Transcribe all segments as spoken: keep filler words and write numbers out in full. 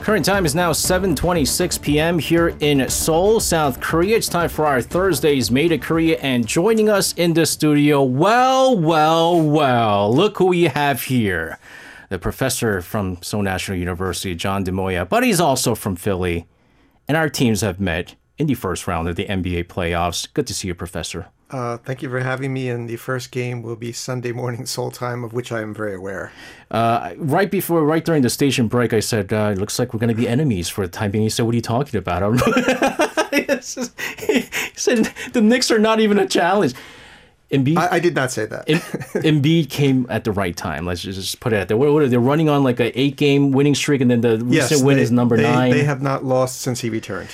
Current time is now seven twenty-six p.m. here in Seoul, South Korea. It's time for our Thursday's Made in Korea, and joining us in the studio, well, well, well, look who we have here. The professor from Seoul National University, John DeMoya, but he's also from Philly. And our teams have met in the first round of the N B A playoffs. Good to see you, Professor. Uh, thank you for having me, and the first game will be Sunday morning Seoul time, of which I am very aware. Uh, right before, right during the station break, I said, uh, it looks like we're going to be enemies for the time being. He said, what are you talking about? He said, the Knicks are not even a challenge. Embiid, I, I did not say that. Embiid came at the right time. Let's just put it out there. What, what are they running on like an eight-game winning streak, and then the yes, recent win they, is number they, nine? They have not lost since he returned.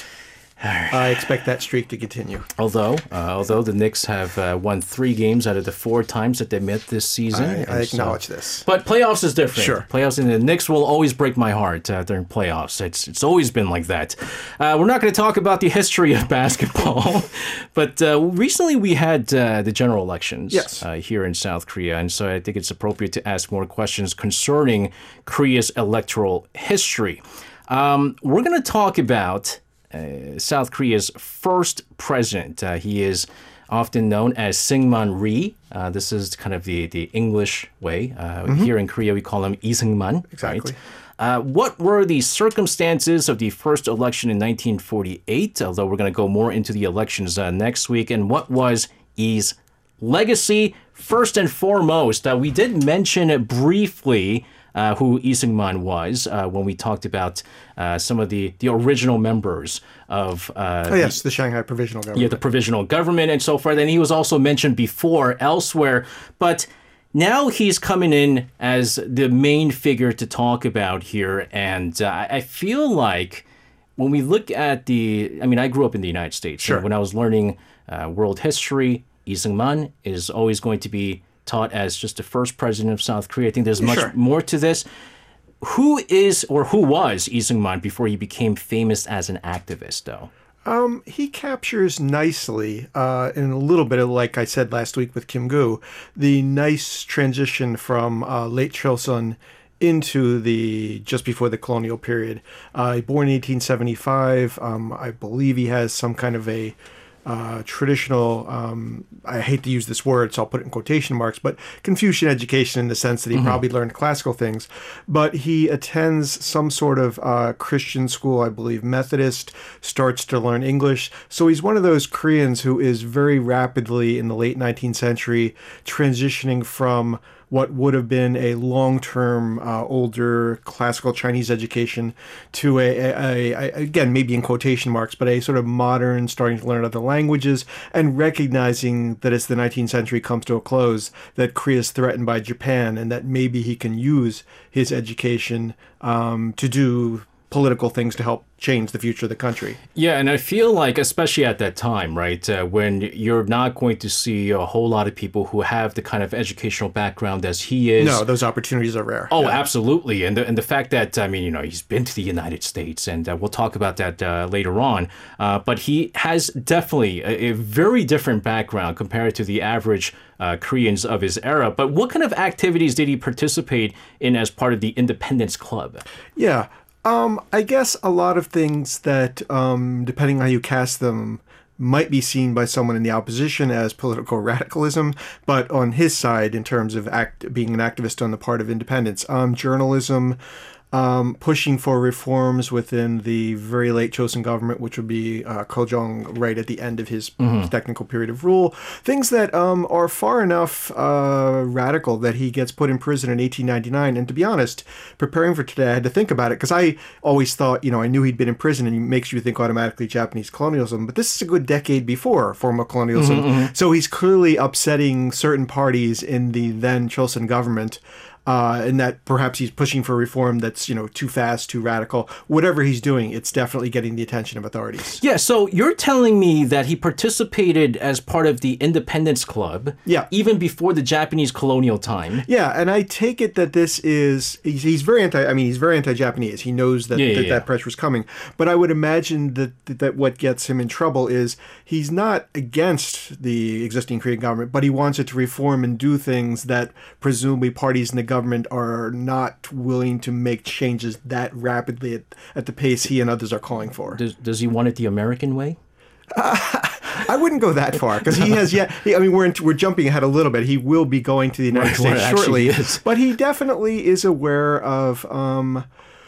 I expect that streak to continue. Although, uh, although the Knicks have uh, won three games out of the four times that they met this season. I, I acknowledge so, this. But playoffs is different. Sure. Playoffs, and the Knicks will always break my heart uh, during playoffs. It's it's always been like that. Uh, we're not going to talk about the history of basketball, but uh, recently we had uh, the general elections yes. uh, here in South Korea, and so I think it's appropriate to ask more questions concerning Korea's electoral history. Um, we're going to talk about Uh, South Korea's first president. Uh, he is often known as Syngman Rhee. Uh, this is kind of the, the English way. Uh, mm-hmm. Here in Korea, we call him Lee Seung-man. Exactly. Right? Uh, what were the circumstances of the first election in nineteen forty-eight? Although we're going to go more into the elections uh, next week. And what was Lee's legacy? First and foremost, uh, we did mention it briefly Uh, who Lee Seung-man was uh, when we talked about uh, some of the, the original members of... Uh, oh, yes, the, the Shanghai Provisional Government. Yeah, the Provisional Government and so forth. And he was also mentioned before elsewhere. But now he's coming in as the main figure to talk about here. And uh, I feel like when we look at the... I mean, I grew up in the United States. Sure. And when I was learning uh, world history, Lee Seung-man is always going to be taught as just the first president of South Korea. I think there's much sure. more to this. Who is or who was Lee Seung-man before he became famous as an activist, though? Um, he captures nicely, uh, in a little bit of, like I said last week with Kim Gu, the nice transition from uh, late Chosun into the just before the colonial period. Uh, born in eighteen seventy-five, um, I believe he has some kind of a Uh, traditional, um, I hate to use this word, so I'll put it in quotation marks, but Confucian education in the sense that he mm-hmm. probably learned classical things. But he attends some sort of uh, Christian school, I believe, Methodist, starts to learn English. So he's one of those Koreans who is very rapidly in the late nineteenth century transitioning from what would have been a long-term, uh, older classical Chinese education to a, a, a, again, maybe in quotation marks, but a sort of modern, starting to learn other languages and recognizing that as the nineteenth century comes to a close, that Korea is threatened by Japan and that maybe he can use his education um, to do political things to help change the future of the country. Yeah, and I feel like, especially at that time, right, uh, when you're not going to see a whole lot of people who have the kind of educational background as he is. No, those opportunities are rare. Oh, yeah. absolutely. And the, and the fact that, I mean, you know, he's been to the United States, and uh, we'll talk about that uh, later on. Uh, but he has definitely a, a very different background compared to the average uh, Koreans of his era. But what kind of activities did he participate in as part of the Independence Club? Yeah. Um, I guess a lot of things that, um, depending on how you cast them, might be seen by someone in the opposition as political radicalism, but on his side, in terms of act, being an activist on the part of independence, um, journalism, um, pushing for reforms within the very late Chosun government, which would be uh, Ko Jong right at the end of his mm-hmm. technical period of rule. Things that um, are far enough uh, radical that he gets put in prison in eighteen ninety-nine. And to be honest, preparing for today, I had to think about it because I always thought, you know, I knew he'd been in prison and it makes you think automatically Japanese colonialism. But this is a good decade before formal colonialism. Mm-hmm, mm-hmm. So he's clearly upsetting certain parties in the then Chosun government. Uh, and that perhaps he's pushing for reform that's, you know, too fast, too radical. Whatever he's doing, it's definitely getting the attention of authorities. Yeah, so you're telling me that he participated as part of the Independence Club, yeah, even before the Japanese colonial time. Yeah, and I take it that this is, he's, he's very anti, I mean, he's very anti-Japanese. He knows that yeah, yeah, that, yeah. that pressure is coming. But I would imagine that, that what gets him in trouble is he's not against the existing Korean government, but he wants it to reform and do things that presumably parties in the government are not willing to make changes that rapidly at, at the pace he and others are calling for. Does, does he want it the American way? I wouldn't go that far because he has yet. He, I mean, we're we're jumping ahead a little bit. He will be going to the United Right, States well, shortly, is. but he definitely is aware of um,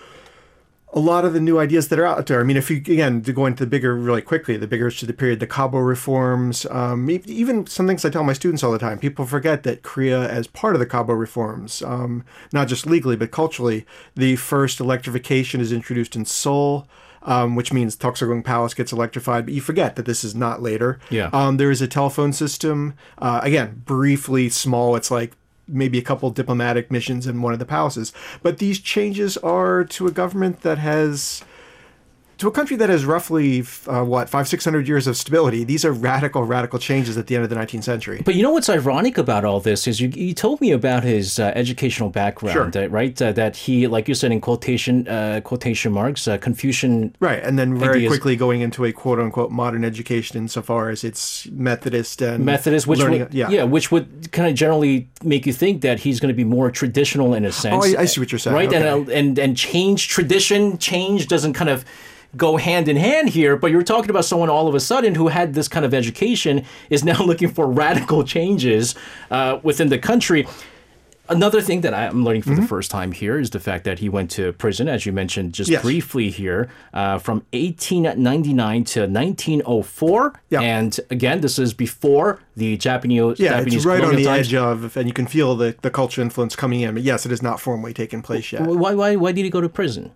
a lot of the new ideas that are out there. I mean, if you again to go into the bigger really quickly, the bigger to the period, the Cabo reforms, um, e- even some things I tell my students all the time. People forget that Korea, as part of the Cabo reforms, um, not just legally but culturally, the first electrification is introduced in Seoul. Um, which means Toksogung Palace gets electrified, but you forget that this is not later. Yeah. Um, there is a telephone system, uh, again, briefly small. It's like maybe a couple diplomatic missions in one of the palaces. But these changes are to a government that has, to a country that has roughly, uh, what, five, six hundred years of stability. These are radical, radical changes at the end of the nineteenth century. But you know what's ironic about all this is you, you told me about his uh, educational background, Sure. uh, right? Uh, that he, like you said in quotation uh, quotation marks, uh, Confucian. Right, and then very ideas. quickly going into a quote-unquote modern education insofar as it's Methodist and Methodist, which learning, would, yeah. yeah, which would kind of generally make you think that he's going to be more traditional in a sense. Oh, I, I see what you're saying. Right, Okay. and, uh, and and change tradition, change doesn't kind of go hand in hand here, but you're talking about someone all of a sudden who had this kind of education is now looking for radical changes uh, within the country. Another thing that I'm learning for Mm-hmm. the first time here is the fact that he went to prison, as you mentioned just Yes. briefly here, uh, from eighteen ninety-nine to nineteen oh four. Yeah. And again, this is before the Japanese Yeah, Japanese it's right on colonial the times. edge of, and you can feel the, the culture influence coming in. But yes, it has not formally taken place yet. Why, why, why did he go to prison?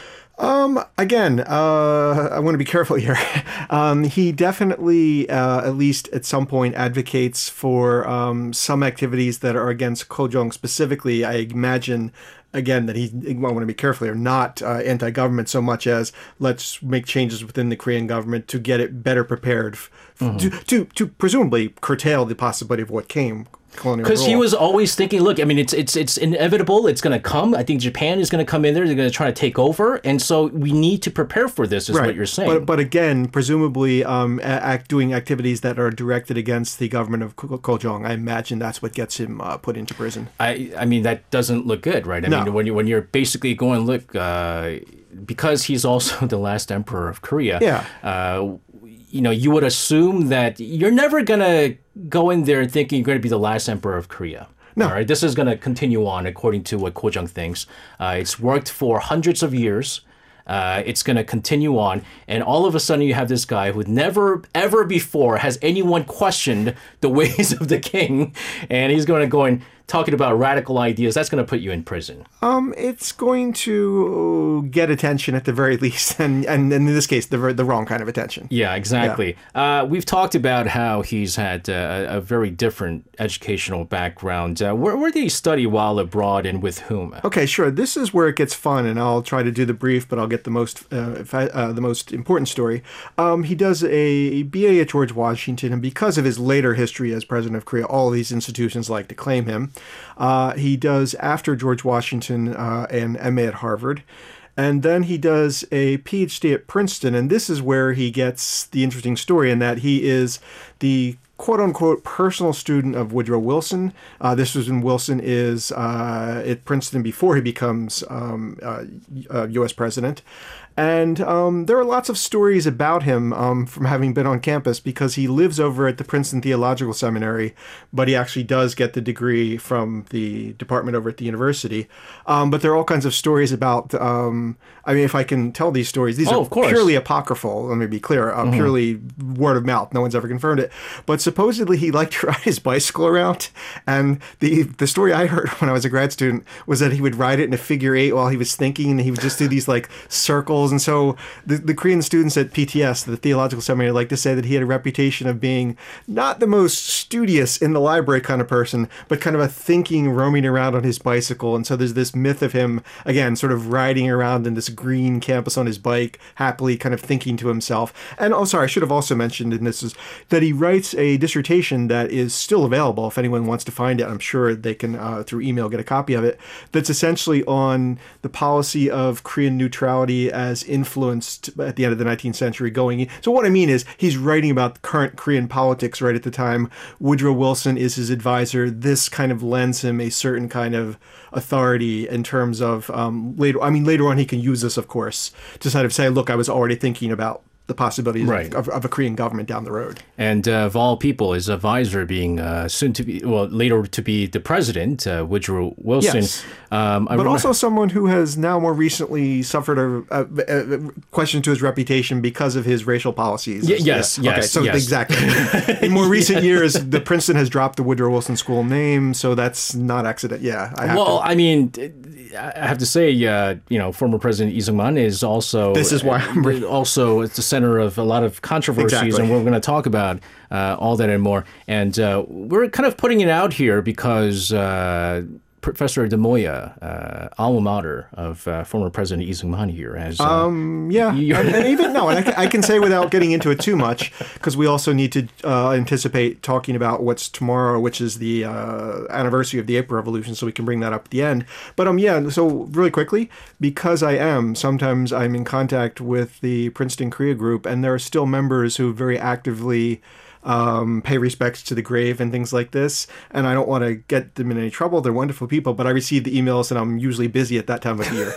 Um, again, uh, I want to be careful here. um, he definitely, uh, at least at some point, advocates for um, some activities that are against Kojong specifically. I imagine, again, that he, I want to be careful here, not uh, anti-government so much as let's make changes within the Korean government to get it better prepared f- Mm-hmm. to, to, to presumably curtail the possibility of what came. Because he was always thinking, look, I mean, it's it's it's inevitable. It's going to come. I think Japan is going to come in there. They're going to try to take over. And so we need to prepare for this, is what you're saying. But, but again, presumably um, a- act, doing activities that are directed against the government of Ko- Kojong, I imagine that's what gets him uh, put into prison. I I mean, that doesn't look good, right? I No. mean, when, you, when you're basically going, look, uh, because he's also the last emperor of Korea, Yeah. uh, you know, you would assume that you're never going to go in there thinking you're going to be the last emperor of Korea. No. All right, this is going to continue on according to what Kojong thinks. Uh, it's worked for hundreds of years. Uh, it's going to continue on. And all of a sudden you have this guy who never, ever before has anyone questioned the ways of the king. And he's going to go and talking about radical ideas. That's going to put you in prison. Um, it's going to get attention at the very least, and, and in this case, the ver- the wrong kind of attention. Yeah, exactly. Uh, we've talked about how he's had uh, a very different educational background. Uh, where, where did he study while abroad and with whom? Okay, sure. This is where it gets fun, and I'll try to do the brief, but I'll get the most uh, if I, uh, the most important story. Um, he does a B A at George Washington, and because of his later history as president of Korea, all of these institutions like to claim him. Uh, he does, after George Washington, uh, an M A at Harvard. And then he does a P H D at Princeton. And this is where he gets the interesting story in that he is the quote-unquote personal student of Woodrow Wilson. Uh, this was when Wilson is uh, at Princeton before he becomes um, uh, uh, U S president. And um, there are lots of stories about him um, from having been on campus because he lives over at the Princeton Theological Seminary, but he actually does get the degree from the department over at the university. Um, but there are all kinds of stories about, um, I mean, if I can tell these stories, these Oh, are of course. purely apocryphal, let me be clear, uh, purely word of mouth. No one's ever confirmed it. But supposedly he liked to ride his bicycle around. And the, the story I heard when I was a grad student was that he would ride it in a figure eight while he was thinking, and he would just do these like circles. And so the, the Korean students at P T S, the Theological Seminary, like to say that he had a reputation of being not the most studious in the library kind of person, but kind of a thinking, roaming around on his bicycle. And so there's this myth of him, again, sort of riding around in this green campus on his bike, happily kind of thinking to himself. And oh, sorry, I should have also mentioned, and this is that he writes a, a dissertation that is still available if anyone wants to find it. I'm sure they can, uh, through email, get a copy of it. That's essentially on the policy of Korean neutrality as influenced at the end of the nineteenth century going in. So what I mean is he's writing about current Korean politics right at the time. Woodrow Wilson is his advisor. This kind of lends him a certain kind of authority in terms of um, later. I mean, later on he can use this, of course, to sort of say, look, I was already thinking about the possibilities right. of, of a Korean government down the road. And uh, of all people, his advisor being uh, soon to be, well, later to be the president, uh, Woodrow Wilson. Yes. Um, but also someone who has now more recently suffered a, a, a question to his reputation because of his racial policies. Y- yes, yeah. yes. Okay, so yes. exactly. In more recent yeah. years, the Princeton has dropped the Woodrow Wilson School name, so that's not accident. Yeah. I have well, to. I mean, I have to say, uh, you know, former President Lee Sung-man is also this is why I'm also it's the center of a lot of controversies, exactly. and we're going to talk about uh, all that and more. And uh, we're kind of putting it out here because uh, Professor De Moya, uh, alma mater of uh, former President Lee Sung-man here, has uh, um, yeah, and, and even no, and I, can, I can say without getting into it too much because we also need to uh, anticipate talking about what's tomorrow, which is the uh, anniversary of the April Revolution, so we can bring that up at the end. But um, yeah, so really quickly, because I am sometimes I'm in contact with the Princeton Korea group, and there are still members who very actively. Um, pay respects to the grave and things like this. And I don't want to get them in any trouble. They're wonderful people, but I receive the emails and I'm usually busy at that time of year.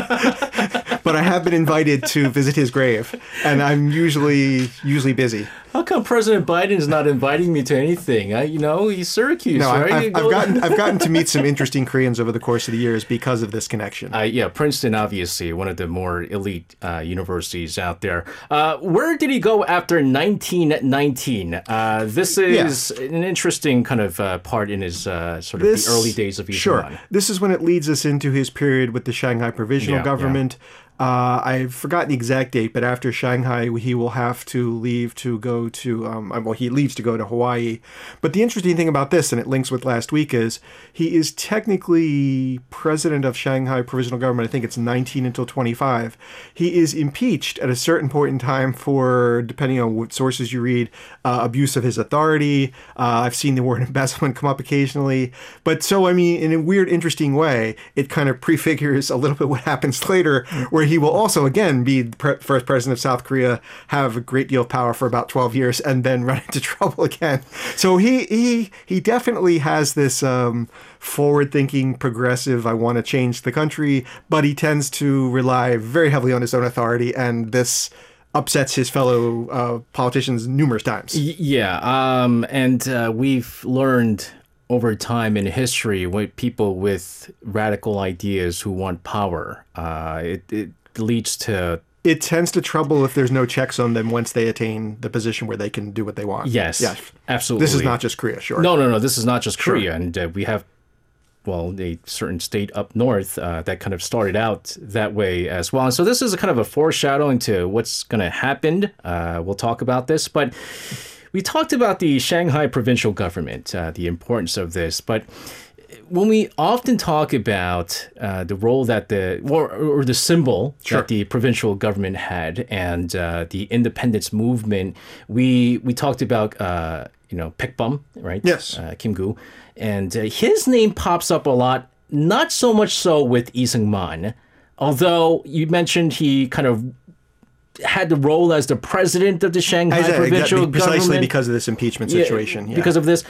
But I have been invited to visit his grave, and I'm usually usually busy. How come President Biden is not inviting me to anything? I, you know, he's Syracuse, no, right? I, I've, I've gotten I've gotten to meet some interesting Koreans over the course of the years because of this connection. Uh, yeah, Princeton, obviously, one of the more elite uh, universities out there. Uh, where did he go after nineteen nineteen? Uh, this is yeah. an interesting kind of uh, part in his uh, sort of this, the early days of Lee Sure. Sung-man. This is when it leads us into his period with the Shanghai Provisional yeah, Government. Yeah. Uh, I've forgotten the exact date, but after Shanghai, he will have to leave to go to, um, well, he leaves to go to Hawaii. But the interesting thing about this, and it links with last week, is he is technically president of Shanghai Provisional Government. I think it's nineteen until twenty-five. He is impeached at a certain point in time for, depending on what sources you read, uh, abuse of his authority. Uh, I've seen the word embezzlement come up occasionally. But so, I mean, in a weird, interesting way, it kind of prefigures a little bit what happens later, where he will also, again, be the pre- first president of South Korea, have a great deal of power for about twelve years, and then run into trouble again. So he he he definitely has this um, forward-thinking, progressive, I want to change the country, but he tends to rely very heavily on his own authority, and this upsets his fellow uh, politicians numerous times. Yeah, um, and uh, we've learned over time in history with people with radical ideas who want power, uh, it, it leads to... It tends to trouble if there's no checks on them once they attain the position where they can do what they want. Yes, yes. absolutely. This is not just Korea, sure. No, no, no, this is not just sure. Korea. And uh, we have, well, a certain state up north uh, that kind of started out that way as well. And so this is a kind of a foreshadowing to what's going to happen. Uh, we'll talk about this, but... We talked about the Shanghai provincial government, uh, the importance of this, but when we often talk about uh, the role that the, or, or the symbol sure. that the provincial government had and uh, the independence movement, we we talked about, uh, you know, Baekbum, right? Yes. Uh, Kim-gu. And uh, his name pops up a lot, not so much so with Lee Sung-man, although you mentioned he kind of had the role as the president of the Shanghai said, provincial exactly, government. Precisely because of this impeachment situation. Yeah, yeah. Because of this.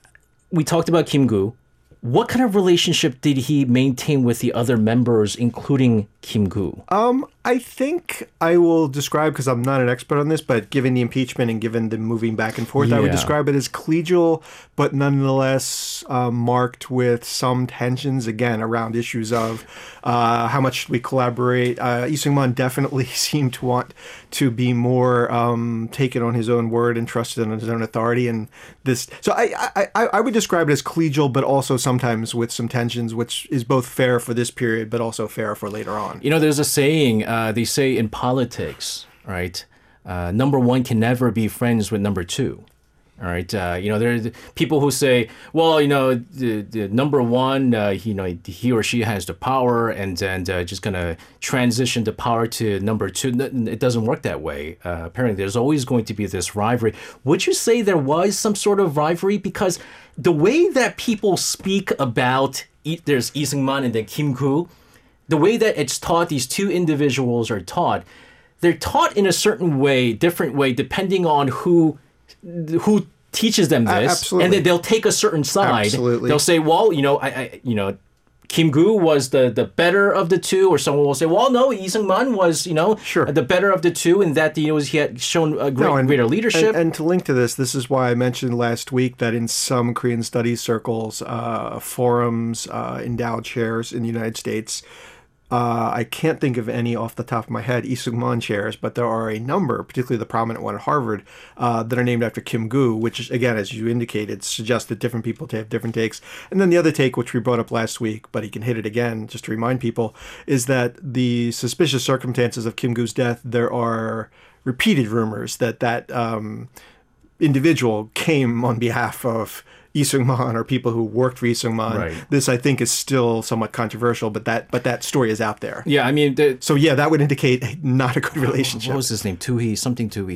We talked about Kim-gu. What kind of relationship did he maintain with the other members, including Kim-gu? Um, I think I will describe, because I'm not an expert on this, but given the impeachment and given the moving back and forth, yeah. I would describe it as collegial, but nonetheless uh, marked with some tensions, again, around issues of uh, how much we collaborate. Uh, Lee Sung-man definitely seemed to want to be more um, taken on his own word and trusted on his own authority. And this, so I, I, I would describe it as collegial, but also sometimes with some tensions, which is both fair for this period, but also fair for later on. You know, there's a saying, uh, they say in politics, right? Uh, number one can never be friends with number two. All right. Uh, you know, there are people who say, well, you know, the, the number one, uh, you know, he or she has the power and, and uh, just going to transition the power to number two. It doesn't work that way. Uh, apparently, there's always going to be this rivalry. Would you say there was some sort of rivalry? Because the way that people speak about, there's Lee Seung-man and then Kim Koo, the way that it's taught, these two individuals are taught, they're taught in a certain way, different way, depending on who who teaches them this, absolutely. And then they'll take a certain side. Absolutely. They'll say, well, you know, I, I you know, Kim Koo was the, the better of the two, or someone will say, well, no, Lee Seung-man was, you know, sure. the better of the two, and that, you know, he had shown a great, no, and, greater leadership. And, and to link to this, this is why I mentioned last week that in some Korean studies circles, uh, forums, uh, endowed chairs in the United States, Uh, I can't think of any off the top of my head, Lee Seung-man chairs, but there are a number, particularly the prominent one at Harvard, uh, that are named after Kim Koo, which, again, as you indicated, suggests that different people have different takes. And then the other take, which we brought up last week, but he can hit it again just to remind people, is that the suspicious circumstances of Kim Koo's death, there are repeated rumors that that um, individual came on behalf of Lee Seung-man or people who worked for Lee Seung-man. Right. This, I think, is still somewhat controversial, but that but that story is out there. Yeah, I mean... The, so, yeah, that would indicate not a good relationship. What was his name? Toohee, something Toohee.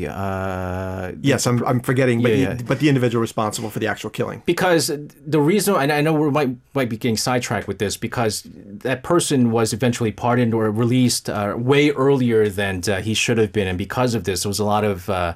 Uh, yes, I'm I'm forgetting, but, yeah, he, yeah. but the individual responsible for the actual killing. Because the reason, and I know we might, might be getting sidetracked with this, because that person was eventually pardoned or released uh, way earlier than uh, he should have been, and because of this, there was a lot of... Uh,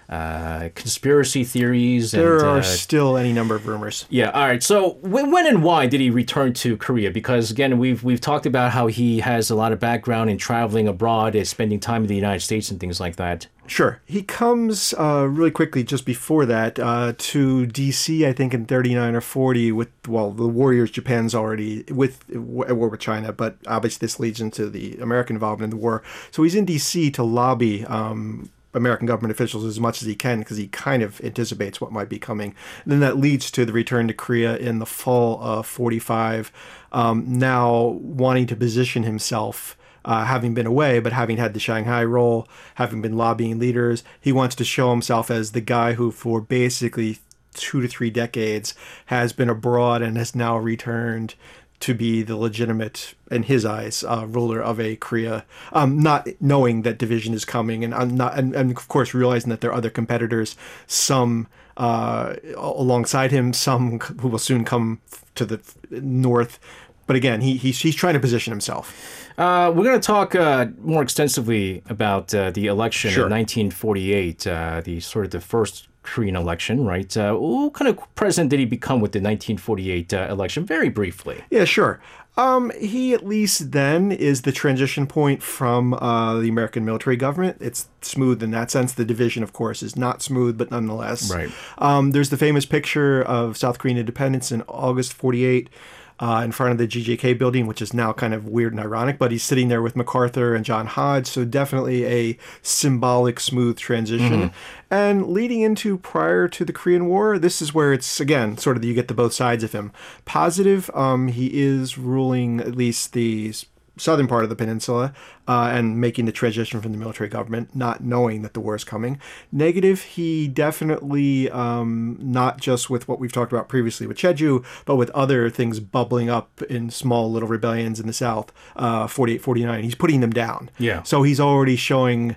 Uh, conspiracy theories. And, there are uh, still any number of rumors. Yeah. All right. So when, when and why did he return to Korea? Because again, we've we've talked about how he has a lot of background in traveling abroad, and spending time in the United States and things like that. Sure. He comes uh, really quickly just before that uh, to D C, I think in thirty-nine or forty with, well, the Warriors, Japan's already with at war with China, but obviously this leads into the American involvement in the war. So he's in D C to lobby um, American government officials as much as he can because he kind of anticipates what might be coming. And then that leads to the return to Korea in the fall of forty-five, um, now wanting to position himself, uh, having been away, but having had the Shanghai role, having been lobbying leaders. He wants to show himself as the guy who for basically two to three decades has been abroad and has now returned to be the legitimate, in his eyes, uh, ruler of a Korea, um, not knowing that division is coming, and I'm not, and, and of course realizing that there are other competitors, some uh, alongside him, some who will soon come to the north. But again, he he's, he's trying to position himself. Uh, we're going to talk uh, more extensively about uh, the election Sure. in nineteen forty-eight, uh, the sort of the first Korean election, right? Uh, what kind of president did he become with the nineteen forty-eight uh, election? Very briefly. Yeah, sure. Um, he, at least then, is the transition point from uh, the American military government. It's smooth in that sense. The division, of course, is not smooth, but nonetheless. Right. Um, there's the famous picture of South Korean independence in August forty-eight. Uh, in front of the G J K building, which is now kind of weird and ironic, but he's sitting there with MacArthur and John Hodge, so definitely a symbolic, smooth transition. Mm-hmm. And leading into prior to the Korean War, this is where it's, again, sort of you get the both sides of him. Positive, um, he is ruling at least the southern part of the peninsula uh, and making the transition from the military government, not knowing that the war is coming. Negative, he definitely, um, not just with what we've talked about previously with Cheju, but with other things bubbling up in small little rebellions in the south, uh, forty-eight, forty-nine. He's putting them down. Yeah. So he's already showing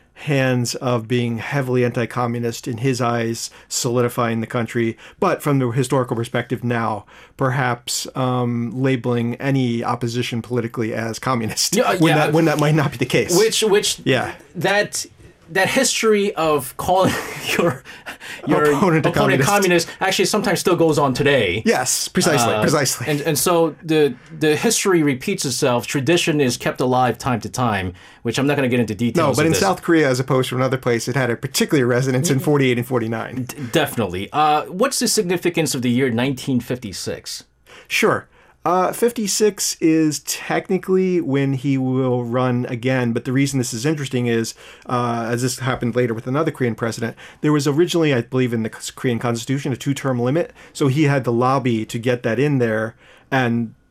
hands of being heavily anti-communist, in his eyes, solidifying the country. But from the historical perspective now, perhaps um, labeling any opposition politically as communist, yeah, when, yeah. That, when that might not be the case. Which, which, yeah. that... That history of calling your your opponent, opponent communist. communist actually sometimes still goes on today. Yes, precisely, Uh, precisely. And and so the the history repeats itself. Tradition is kept alive time to time, which I'm not going to get into details. No, but of in this. South Korea, as opposed to another place, it had a particular resonance in forty-eight and forty-nine. D- definitely. Uh, what's the significance of the year nineteen fifty-six? Sure. Uh, fifty-six is technically when he will run again, but the reason this is interesting is, uh, as this happened later with another Korean president, there was originally, I believe, in the Korean constitution, a two-term limit, so he had the lobby to get that in there, and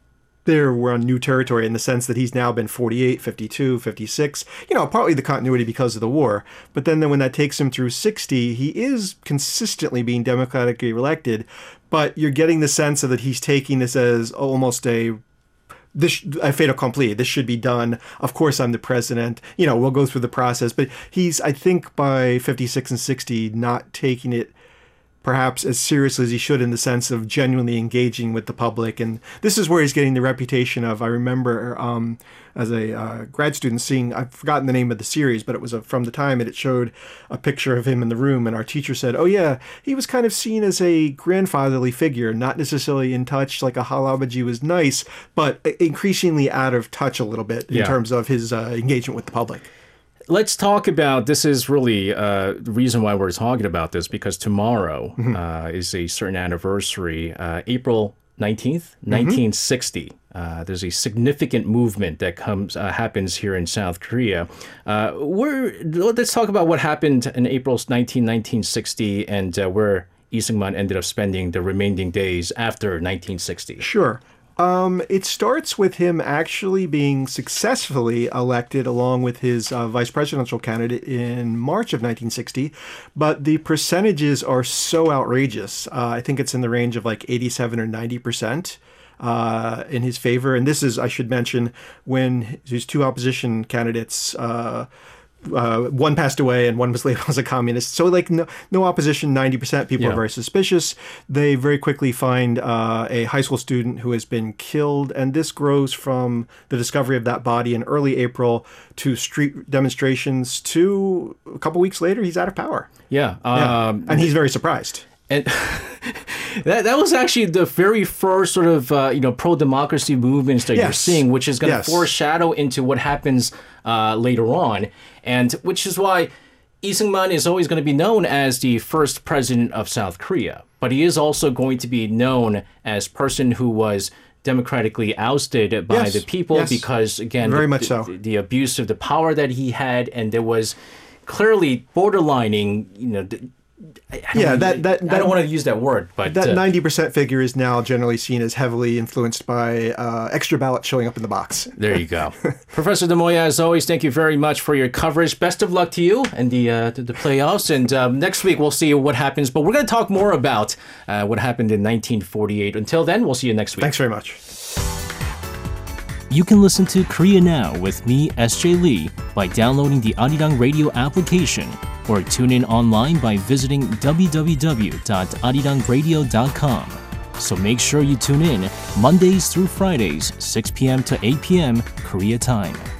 there we're on new territory in the sense that he's now been forty-eight, fifty-two, fifty-six, you know, partly the continuity because of the war. But then, then when that takes him through sixty, he is consistently being democratically elected. But you're getting the sense of that he's taking this as almost a this a fait accompli. This should be done. Of course, I'm the president. You know, we'll go through the process. But he's, I think, by fifty-six and sixty, not taking it perhaps as seriously as he should in the sense of genuinely engaging with the public. And this is where he's getting the reputation of, I remember um, as a uh, grad student seeing, I've forgotten the name of the series, but it was a, from the time and it showed a picture of him in the room. And our teacher said, oh yeah, he was kind of seen as a grandfatherly figure, not necessarily in touch, like a Halabaji was nice, but increasingly out of touch a little bit in Yeah. terms of his uh, engagement with the public. Let's talk about, this is really uh, the reason why we're talking about this, because tomorrow Mm-hmm. uh, is a certain anniversary, uh, April nineteenth, nineteen sixty. Uh, there's a significant movement that comes uh, happens here in South Korea. Uh, we're, let's talk about what happened in April nineteenth, nineteen sixty, and uh, where Lee Seung-man ended up spending the remaining days after nineteen sixty. Sure. Um, it starts with him actually being successfully elected along with his uh, vice presidential candidate in March of nineteen sixty, but the percentages are so outrageous. Uh, I think it's in the range of like eighty-seven or ninety percent. Uh, in his favor. And this is, I should mention, when his two opposition candidates, uh, uh, one passed away and one was labeled as a communist. So like no, no opposition, ninety percent. People Yeah. are very suspicious. They very quickly find uh, a high school student who has been killed. And this grows from the discovery of that body in early April to street demonstrations to a couple weeks later, he's out of power. Yeah. Yeah. Um, and he's very surprised. And that that was actually the very first sort of uh, you know pro-democracy movements that you're Yes. seeing, which is going to Yes. foreshadow into what happens uh, later on, and which is why Lee Seung-man is always going to be known as the first president of South Korea, but he is also going to be known as person who was democratically ousted by Yes. the people Yes. because again, Very the, much the, so. the abuse of the power that he had, and there was clearly borderlining, you know. The, I, I Yeah, don't- that- that- I that- don't want to use that word, but That uh, ninety percent figure is now generally seen as heavily influenced by uh, extra ballots showing up in the box. there you go. Professor Demoya, as always, thank you very much for your coverage. Best of luck to you and the uh, the, the playoffs. And um, next week we'll see what happens. But we're going to talk more about uh, what happened in nineteen forty-eight. Until then, we'll see you next week. Thanks very much. You can listen to Korea Now with me, S J Lee, by downloading the Arirang Radio application or tune in online by visiting w w w dot arirang radio dot com. So make sure you tune in Mondays through Fridays, six p.m. to eight p.m. Korea time.